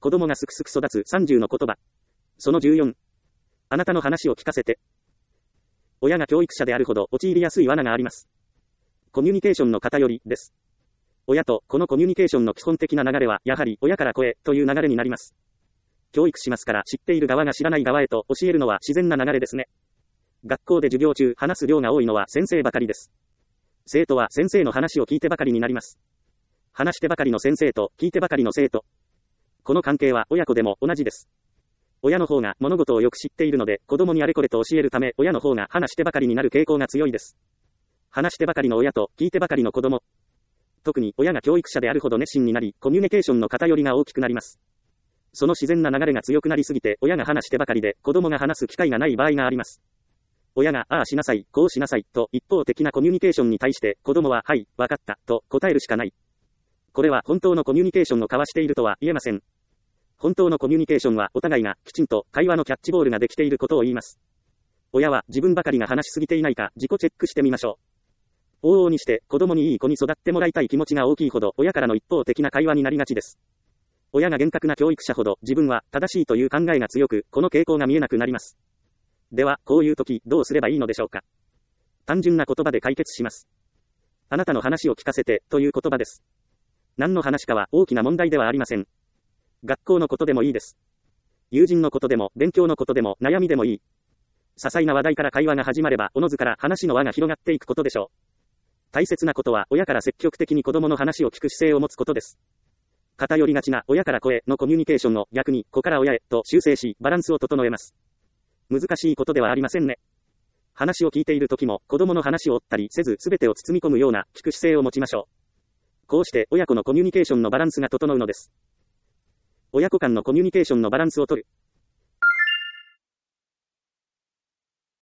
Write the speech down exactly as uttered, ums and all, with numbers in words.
子供がすくすく育つさんじゅうの言葉。そのじゅうよん。あなたの話を聞かせて。親が教育者であるほど陥りやすい罠があります。コミュニケーションの偏りです。親とこのコミュニケーションの基本的な流れは、やはり親から子へという流れになります。教育しますから知っている側が知らない側へと教えるのは自然な流れですね。学校で授業中話す量が多いのは先生ばかりです。生徒は先生の話を聞いてばかりになります。話してばかりの先生と聞いてばかりの生徒。この関係は親子でも同じです。親の方が物事をよく知っているので、子供にあれこれと教えるため、親の方が話してばかりになる傾向が強いです。話してばかりの親と聞いてばかりの子供。特に親が教育者であるほど熱心になり、コミュニケーションの偏りが大きくなります。その自然な流れが強くなりすぎて、親が話してばかりで、子供が話す機会がない場合があります。親が、ああしなさい、こうしなさい、と一方的なコミュニケーションに対して、子供は、はい、わかった、と答えるしかない。これは本当のコミュニケーションを交わしているとは言えません。本当のコミュニケーションはお互いがきちんと会話のキャッチボールができていることを言います。親は自分ばかりが話しすぎていないか自己チェックしてみましょう。往々にして子供にいい子に育ってもらいたい気持ちが大きいほど親からの一方的な会話になりがちです。親が厳格な教育者ほど自分は正しいという考えが強く、この傾向が見えなくなります。では、こういう時どうすればいいのでしょうか。単純な言葉で解決します。あなたの話を聞かせてという言葉です。何の話かは大きな問題ではありません。学校のことでもいいです。友人のことでも、勉強のことでも、悩みでもいい。些細な話題から会話が始まれば、おのずから話の輪が広がっていくことでしょう。大切なことは、親から積極的に子供の話を聞く姿勢を持つことです。偏りがちな親から子へのコミュニケーションを逆に子から親へと修正し、バランスを整えます。難しいことではありませんね。話を聞いている時も、子供の話を追ったりせず、すべてを包み込むような聞く姿勢を持ちましょう。こうして親子のコミュニケーションのバランスが整うのです。親子間のコミュニケーションのバランスを取る。